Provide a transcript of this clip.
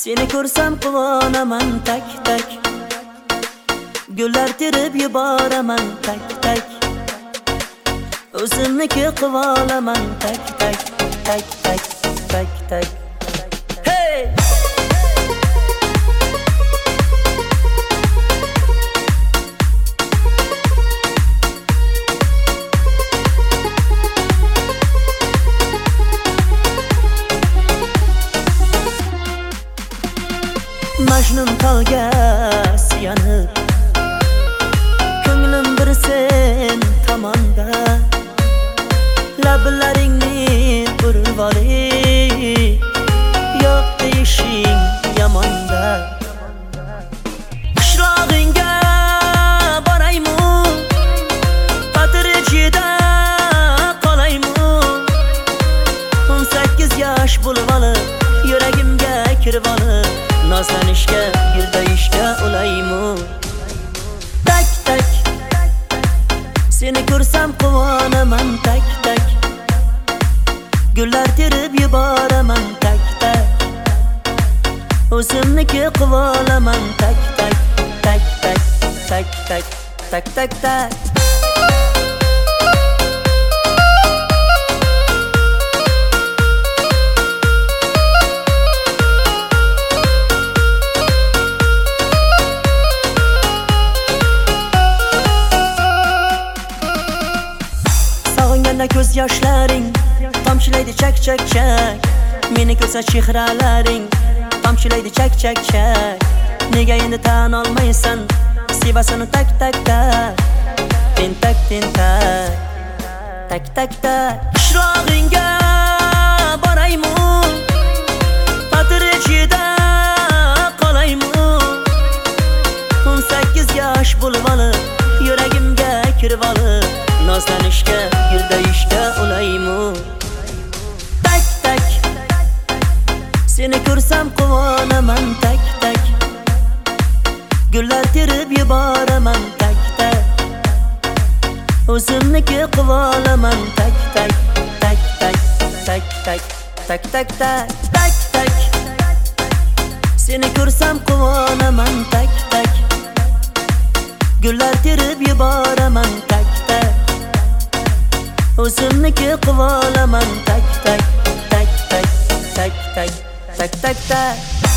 Seni ko'rsam quvonaman tak tak, gullar terib yuboraman tak tak, o'zimniki qilolaman tak tak tak tak tak tak. Hey! Majnun tolga suyanib, ko'nglim bir sen tomonda, lablaringni burib olib, yo'q deyishing yomonda. Qishlog'ingga boraymu, patir ichida qolaymu, 18 yosh bo'lib olib, yuragimga kirib olib, nozlanishga, girdayishga ulaymu. Tak tak, seni ko'rsam quvonaman tak tak, gullar terib yuboraman tak tak, o'zimniki qilolaman tak tak tak tak tak tak tak tak tak. Ko'z yoshlaring tomchilaydi chak chak chak, meni ko'rsa chehralaring tomchilaydi chak chak chak. Nega endi tan olmaysan sevasini tak tak tak, tentak tentak tak tak tak. Qishlog'ingga boraymu, patir ichida qolaymu, 18 yosh bo'lib olib, yuragimga kirib olib, nozlanishga, girdayishga ulaymu. Tak tak, seni ko'rsam quvonaman tak tak, gullar terib yuboraman tak tak, o'zimniki qilolaman tak tak tak tak tak tak tak tak tak tak tak, seni ko'rsam quvonaman tak tak, gullar terib yuboraman tak tak, o'zimniki qilolaman tak tak tak tak tak tak tak tak tak.